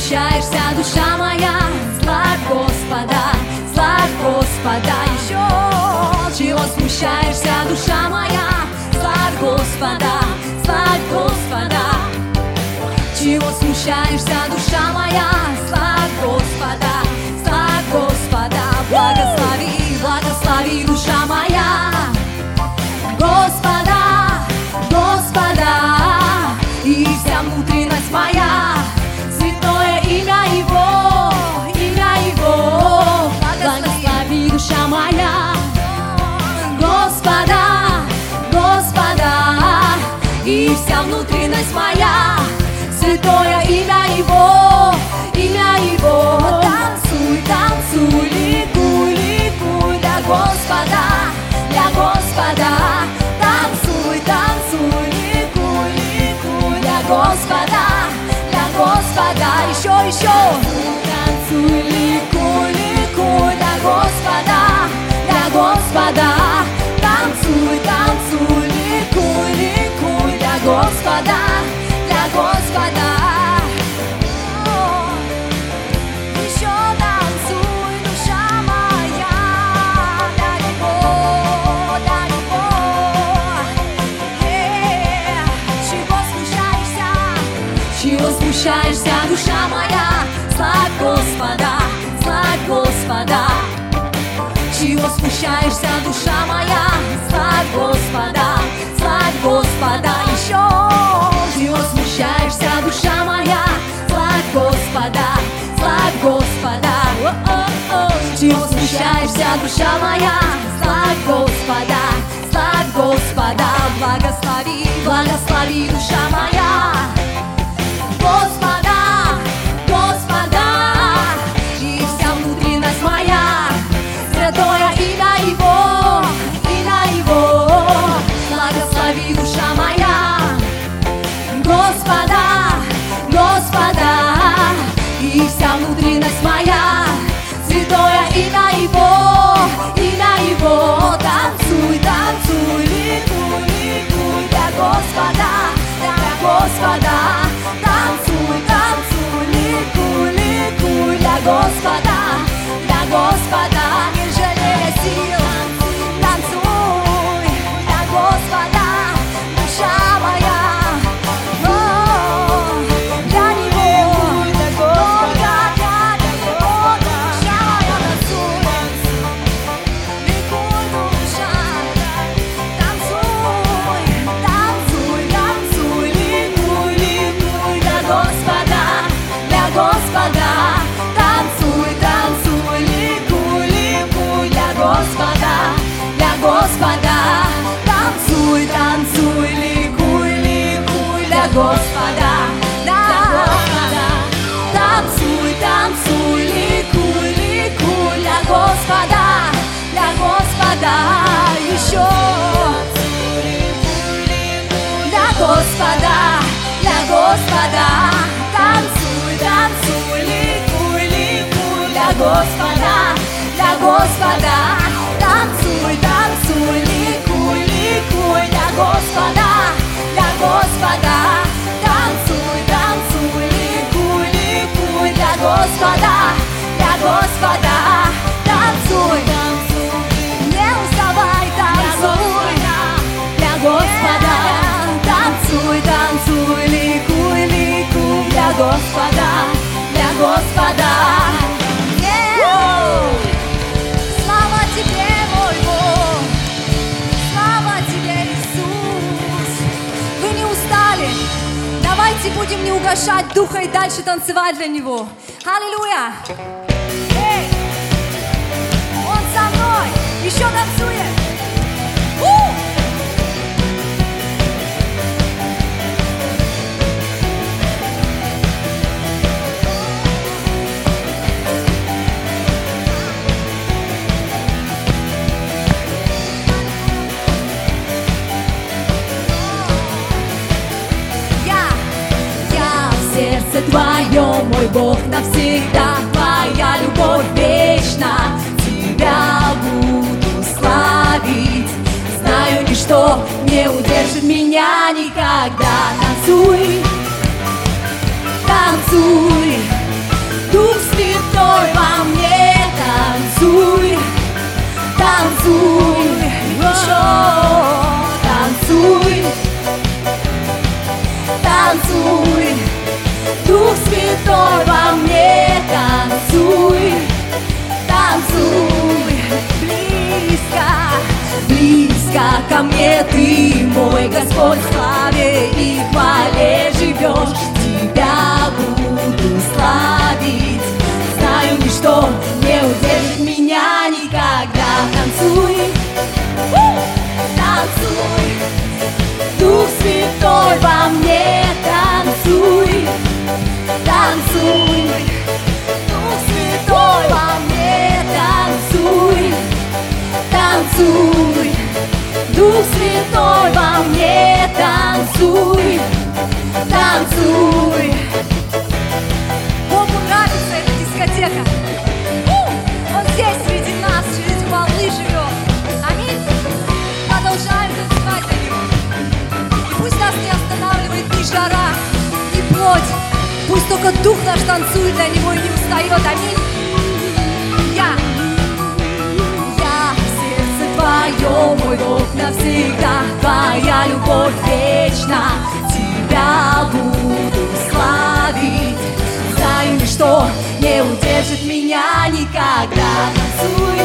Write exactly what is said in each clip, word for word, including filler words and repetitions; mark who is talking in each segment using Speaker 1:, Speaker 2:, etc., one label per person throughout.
Speaker 1: смущаешься, душа моя? Славь Господа, славь Господа еще. Чего смущаешься, душа моя? Славь Господа, славь Господа. Чего смущаешься, душа моя? Славь Господа, славь Господа. Благослови, благослови, душа моя, Господа, Господа, и вся внутренность моя, святое имя Его, имя Его. Благослови, душа моя, Господа, Господа, и вся внутренность моя, святое имя Его, имя Его. Танцуй, танцуй, ликуй, ликуй для Господа, для Господа. Танцуй, танцуй, ликуй, ликуй для Господа, для Господа. Еще, еще. Танцуй, ликуй, ликуй для Господа, для Господа. Танцуй, танцуй, ликуй, ликуй для Господа, для Господа. Еще танцуй, душа моя, для Него, для Него. Э, Чего смущаешься? Чего смущаешься, душа моя? Славь Господа, славь Господа. Чего смущаешься, душа моя? Славь Господа, славь Господа еще. Чего смущаешься, душа моя? Славь Господа, славь Господа. О-о-о. Чего смущаешься, душа моя? Славь Господа, славь Господа. Благослови, благослови, душа моя, Господа, Господа, и вся внутренность моя, святое имя Его, имя Его. Благослови, душа моя, Господа, Господа, и вся внутренность моя, святое имя Его, имя Его. Танцуй, танцуй, ликуй, ликуй для Господа, для Господа. Танцуй, танцуй, ликуй, ликуй для Господа, для Господа. Не жалея сил, танцуй для Господа, душа моя. О, для Него, только для Него, душа моя, танцуй, ликуй, душа. Танцуй, танцуй, танцуй, ликуй, ликуй для Господа, для Господа. Танцуй, танцуй, ликуй, ликуй для Господа, для Господа. Танцуй, танцуй, ликуй, ликуй для Господа, для Господа. Танцуй, танцуй, ликуй, ликуй для Господа, для Господа. Еще для Господа, для Господа. Танцуй, танцуй, ликуй, ликуй для Господа, для Господа. Танцуй, танцуй, ликуй, ликуй для Господа, для Господа. Танцуй, танцуй, ликуй, ликуй для Господа, для Господа. Танцуй, не уставай, танцуй для Господа. Танцуй, танцуй, ликуй, ликуй для Господа, для Господа. Слава Тебе, мой Бог, слава Тебе, Иисус. Вы не устали? Давайте будем не угашать Духа и дальше танцевать для Него. Аллилуйя! Эй! Он со мной! Еще танцует! У! Сердце Твое, мой Бог, навсегда, Твоя любовь вечна. Тебя буду славить, знаю, ничто не удержит меня никогда. Танцуй, танцуй, во мне, танцуй, танцуй, еще танцуй, танцуй, Дух Святой во мне, танцуй, танцуй, близко, близко ко мне ты, мой Господь, в славе и хвале живешь, тебя буду славить, знаю, ничто не удержит меня никогда. Танцуй, танцуй, Дух Святой во мне, танцуй, танцуй, Дух Святой во мне, танцуй, танцуй, Дух Святой во мне, танцуй, танцуй. Богу нравится эта дискотека. Он здесь среди нас, через волны живет. Аминь. Продолжаем танцевать на него. И пусть нас не останавливает ни жара, ни плоть. Пусть только Дух наш танцует для него и не устает. Аминь. Я. Я в сердце твоем, мой Бог, навсегда. Твоя любовь вечна. Тебя буду славить. Знаю, ничто не удержит меня никогда. Танцуй,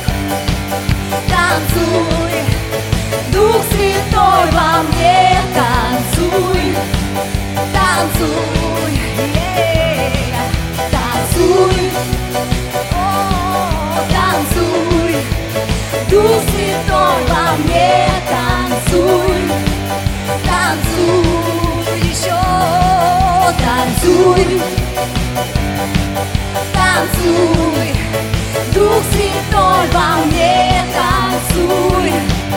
Speaker 1: танцуй, Дух Святой во мне, танцуй, танцуй, yeah. Танцуй, о, танцуй, Дух Святой во мне, танцуй, танцуй, еще танцуй, танцуй, Дух Святой во мне, танцуй,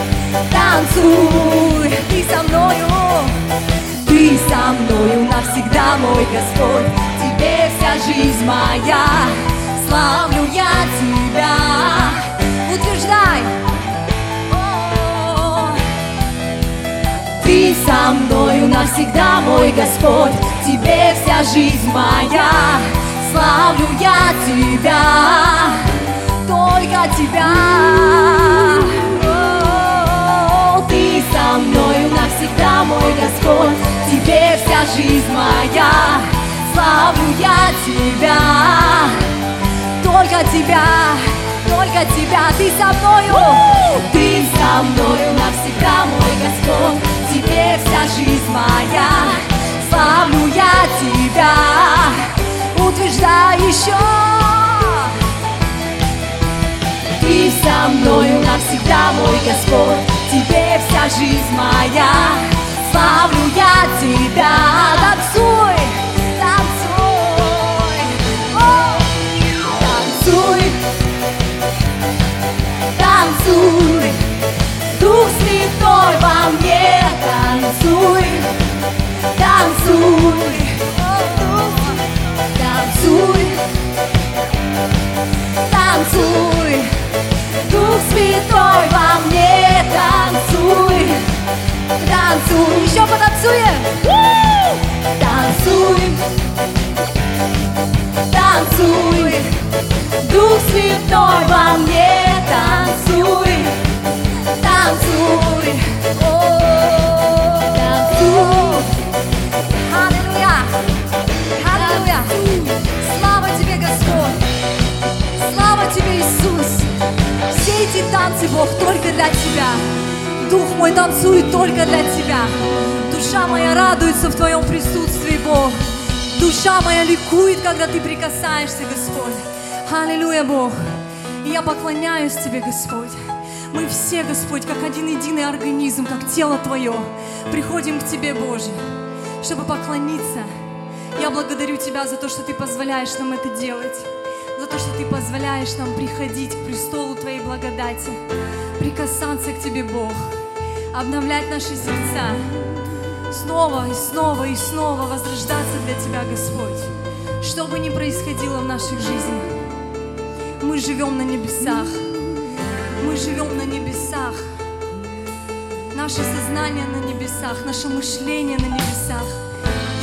Speaker 1: танцуй, ты со мною, ты со мною навсегда, мой Господь, тебе вся жизнь моя, славлю я тебя, утверждай, о, ты со мною навсегда, мой Господь, тебе вся жизнь моя, славлю я тебя, только тебя. О, ты со мною навсегда, мой Господь, тебе вся жизнь моя, славлю я тебя, только тебя, только тебя. Ты со мною, ты со мною навсегда, мой Господь, тебе вся жизнь моя, славлю я тебя, утверждай еще. Ты со мною навсегда, мой Господь, тебе вся жизнь моя, славлю я тебя. Танцуй, танцуй, о, танцуй, танцуй, Дух Святой во мне, танцуй, танцуй, танцуй, танцуй, Дух Святой во мне, танцуй, танцуй, еще потанцуем, танцуй, танцуй, Дух Святой во мне, танцуй, танцуй, о, танцуй, аллилуйя, аллилуйя, слава тебе, Господь, слава тебе, Иисус. Все эти танцы, Бог, только для Тебя. Дух мой танцует только для Тебя. Душа моя радуется в Твоем присутствии, Бог. Душа моя ликует, когда Ты прикасаешься, Господь. Аллилуйя, Бог. И я поклоняюсь Тебе, Господь. Мы все, Господь, как один единый организм, как тело Твое, приходим к Тебе, Боже, чтобы поклониться. Я благодарю Тебя за то, что Ты позволяешь нам это делать, за то, что Ты позволяешь нам приходить к престолу Твоей благодати, прикасаться к Тебе, Бог, обновлять наши сердца, снова и снова и снова возрождаться для Тебя, Господь. Что бы ни происходило в наших жизнях, мы живем на небесах, мы живем на небесах, наше сознание на небесах, наше мышление на небесах. Я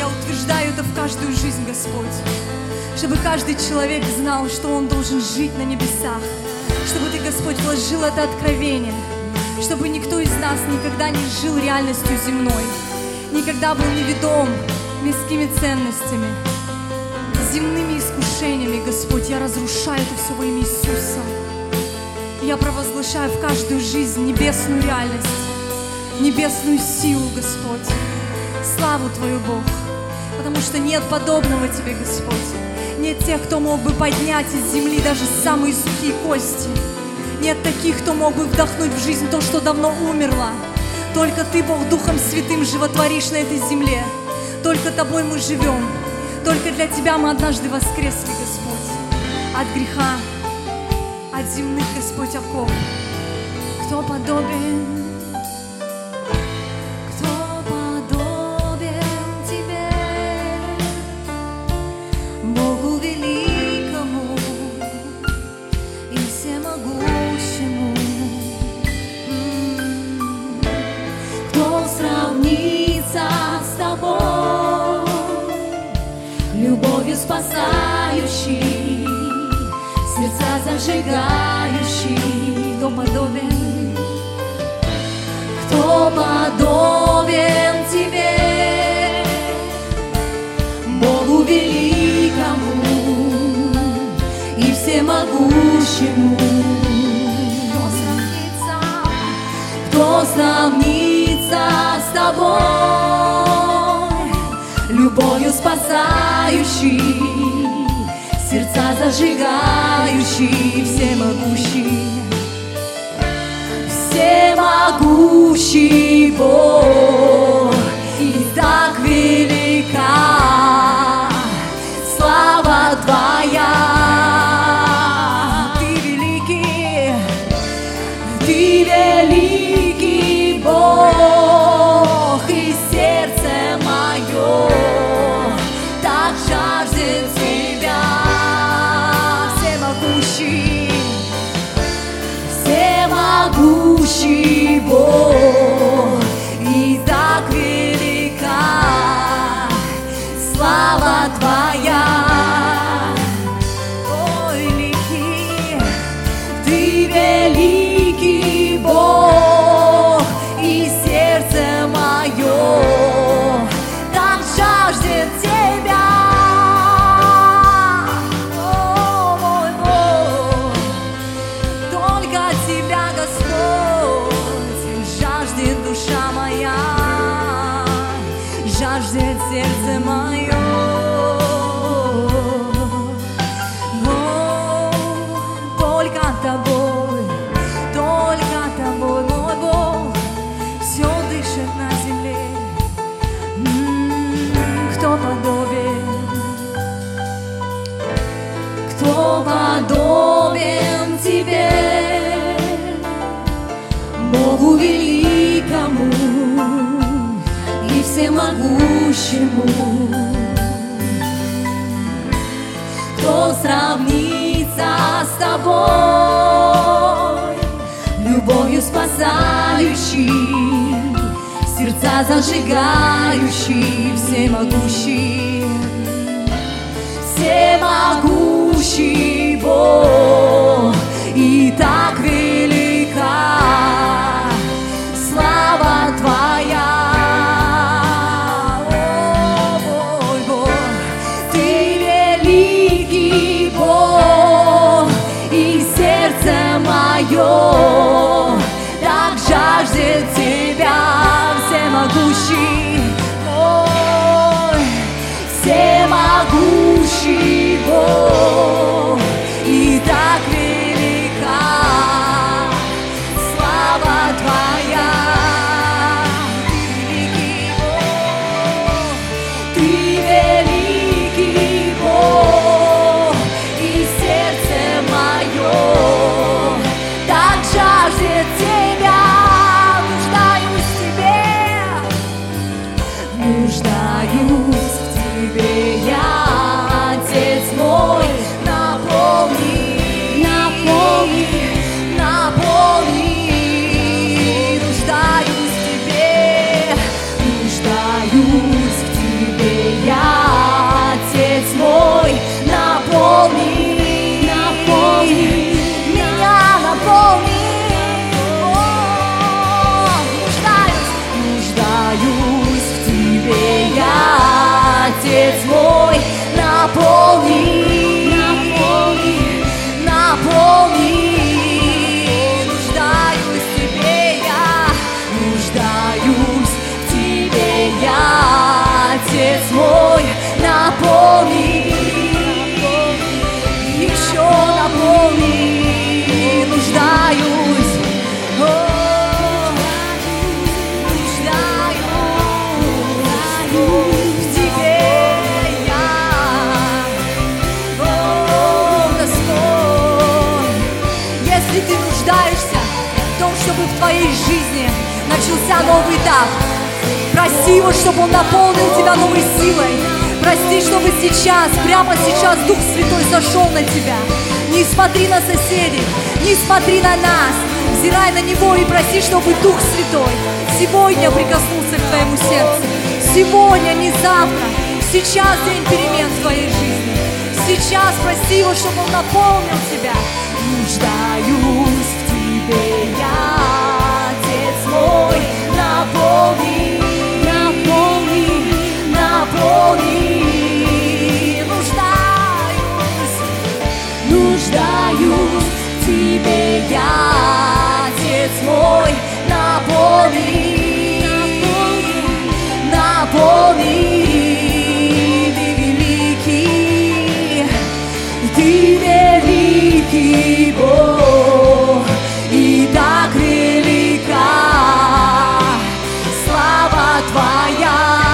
Speaker 1: утверждаю это в каждую жизнь, Господь. Чтобы каждый человек знал, что он должен жить на небесах. Чтобы Ты, Господь, вложил это откровение. Чтобы никто из нас никогда не жил реальностью земной. Никогда был не ведом мирскими ценностями, земными искушениями, Господь. Я разрушаю это все во имя Иисуса. Я провозглашаю в каждую жизнь небесную реальность, небесную силу, Господь. Славу Твою, Бог. Потому что нет подобного Тебе, Господь. Нет тех, кто мог бы поднять из земли даже самые сухие кости. Нет таких, кто мог бы вдохнуть в жизнь то, что давно умерло. Только Ты, Бог, Духом Святым животворишь на этой земле. Только Тобой мы живем. Только для Тебя мы однажды воскресли, Господь. От греха, от земных, Господь, оков. Кто подобен? Кто подобен Тебе? Богу великому и всемогущему. Кто сравнится с Тобой, любовью спасающей, сердца зажигающий? Кто подобен? Кто подобен Тебе, Богу великому и всемогущему? Кто сравнится? Кто сравнится с Тобой, любовью спасающей, сердца зажигающий, всемогущий, всемогущий Бог, и так велика слава Твоя. Ты великий, Ты великий Бог, и сердце мое так жаждет Тебя. Всемогущий Бог, и так велика слава Твоя. Ой, великий, Ты великий Бог, и сердце мое так жаждет Тебя. Душа моя жаждет, сердце мое. О, только Тобой, только Тобой, мой Бог, все дышит на земле. М-м, кто подобен? Кто подобен Тебе, Богу великому и всемогущему? Кто сравнится с Тобой, любовью спасающей, сердца зажигающий, всемогущий, всемогущий Бог, и так велика слава Твоя. О, мой Бог, Ты великий Бог, и сердце мое так жаждет Тебя. Всемогущий, ой, всемогущий Бог, и так велика слава Твоя. Ты великий Бог, и сердце мое так жаждет Тебя. Нуждаюсь в Тебе, нуждаюсь в Тебе, я, Отец мой, наполни, наполни, наполни. Нуждаюсь в Тебе, нуждаюсь в Тебе, я, Отец мой, наполни, наполни, наполни. Нуждаюсь в Тебе я, нуждаюсь в Тебе я, Отец мой, наполни, еще наполни, нуждаюсь, о, нуждаюсь в Тебе я, о, Господь. Если ты нуждаешься в том, чтобы в твоей жизни начался новый этап, проси Его, чтобы Он наполнил тебя новой силой. Прости, чтобы сейчас, прямо сейчас Дух Святой сошел на тебя. Не смотри на соседей, не смотри на нас. Взирай на Него и проси, чтобы Дух Святой сегодня прикоснулся к твоему сердцу. Сегодня, не завтра. Сейчас день перемен в твоей жизни. Сейчас проси Его, чтобы Он наполнил тебя. Нуждаюсь в Тебе я, Отец мой, наполни, наполни, наполни. Нуждаюсь, нуждаюсь в Тебе я, Отец мой, наполни, наполни. Ты великий, Ты великий Бог, и так велика слава Твоя,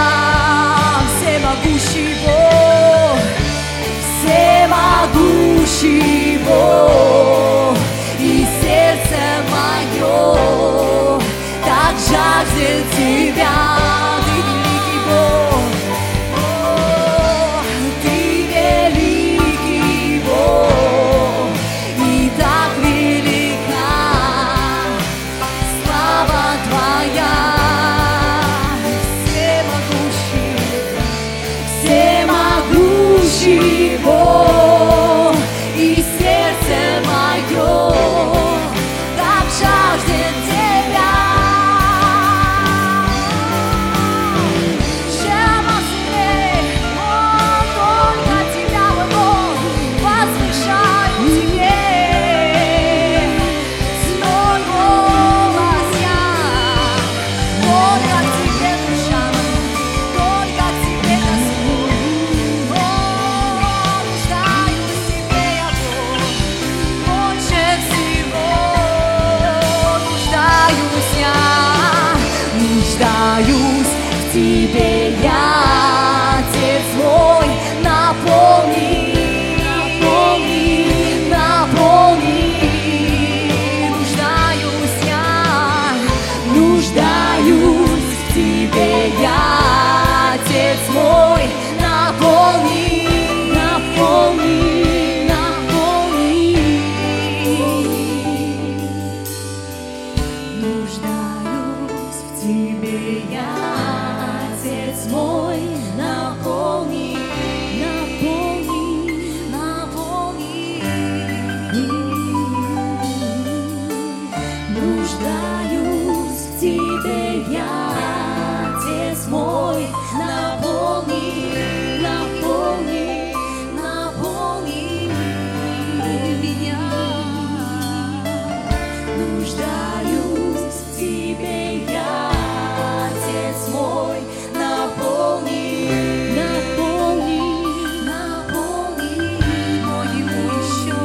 Speaker 1: всемогущий Бог, всемогущий Бог, и сердце мое так жаждет Тебя. Ты великий Бог, о, Ты великий Бог, и так велика слава Твоя, всемогущий, всемогущий Бог, и сердце мое так жаждет Тебя. Чем острей, о, только Тебя, Бог, возвышаю Тебе. Свой голос я, только к Тебе душа, только к Тебе Господь. О, нуждаюсь в Тебе я, Бог, больше всего нуждаюсь я, нуждаюсь в Тебе я, Отец мой, наполни, наполни, наполни. Нуждаюсь я, нуждаюсь в Тебе я, Отец мой, наполни, наполни, наполни. Нуждаюсь в Тебе я, Отец мой, наполни, наполни, наполни. Нуждаюсь в Тебе я, Отец мой, наполни, наполни, наполни меня. Нуждаюсь в Тебе я, Отец мой, наполни, наполни, наполни моему еще.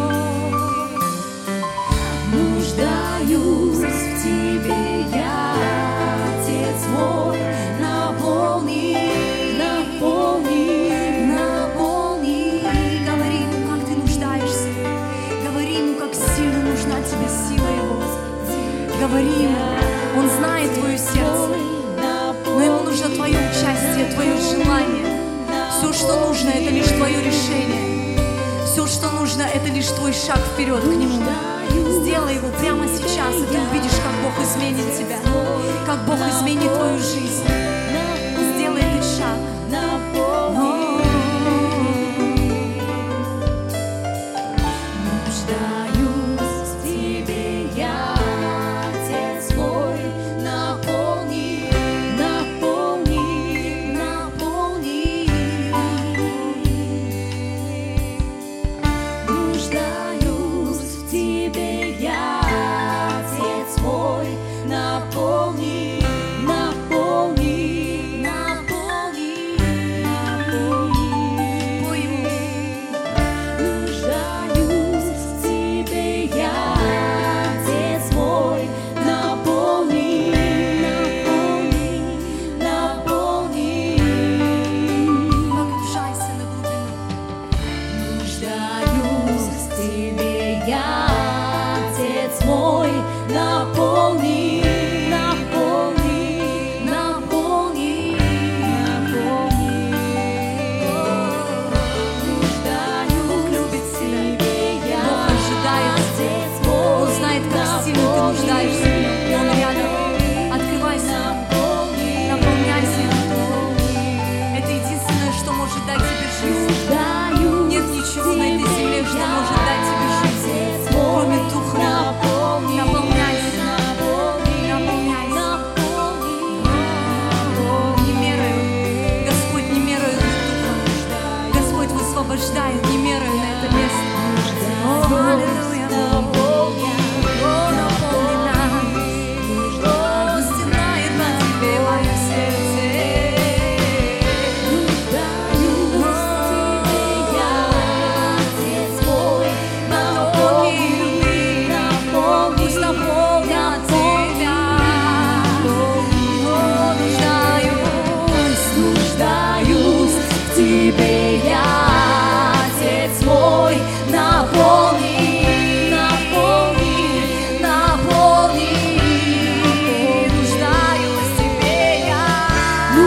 Speaker 1: Нуждаюсь в Тебе я, Отец мой, наполни, наполни, наполни. Говори ему, как ты нуждаешься. Говори ему, как сильно нужна тебе сила Его. Говори ему, Он знает твое сердце, но ему нужно твое участие, твое желание. Все, что нужно, это лишь твое решение. Все, что нужно, это лишь твой шаг вперед к Нему. Сделай его прямо сейчас, и ты увидишь, как Бог изменит тебя, как Бог изменит твою жизнь. Сделай этот шаг. Нуждаюсь в Тебе я, Отец мой, наполни, наполни, наполни.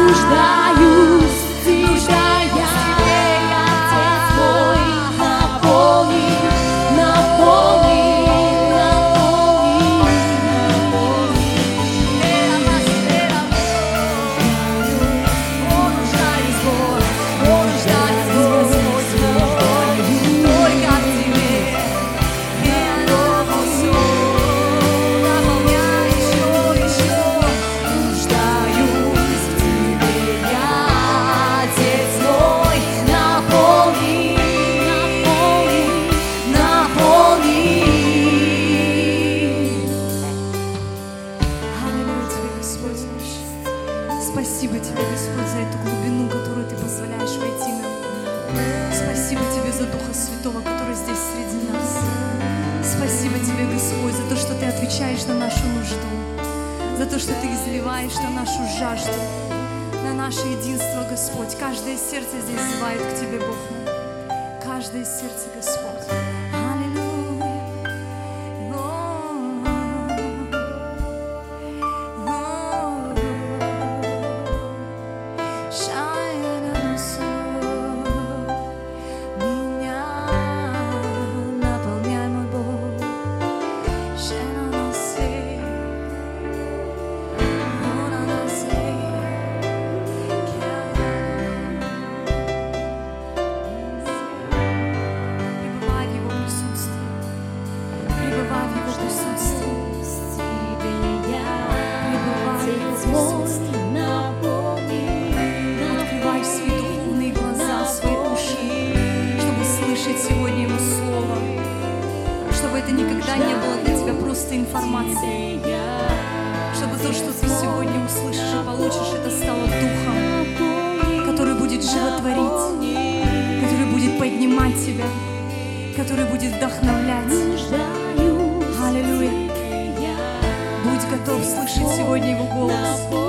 Speaker 1: нуждаюсь в Тебе, я, Отец мой, наполни, наполни, наполни. О, нуждаюсь, Бог, о, нуждаюсь, Господь, только в Тебе. Наполняй еще, еще. Нуждаюсь в Тебе, я, Отец мой, наполни, наполни, наполни. Аллилуйя Тебе, Господь наш. Спасибо Тебе, Господь, за эту глубину, которую Ты позволяешь войти нам. Спасибо Тебе за Духа Святого, который здесь среди нас. Спасибо Тебе, Господь, за то, что Ты отвечаешь на нашу нужду, за то, что Ты изливаешь на нашу жажду, на наше единство, Господь. Каждое сердце здесь взывает к Тебе, Бог мой. Каждое сердце, Господь. Аллилуйя. О, о, о. Шайна меня наполняй, мой Бог. Шайна носи, она носи. Пребывай в Его присутствии. Пребывай в Его присутствии. Пребывай в Его присутствии. Открывай свои духовные глаза, свои уши, чтобы слышать сегодня Его Слово, чтобы это никогда не было для тебя просто информацией, чтобы то, что ты сегодня услышишь и получишь, это стало духом, который будет животворить, который будет поднимать тебя, который будет вдохновлять. Аллилуйя! Будь готов слышать сегодня Его голос.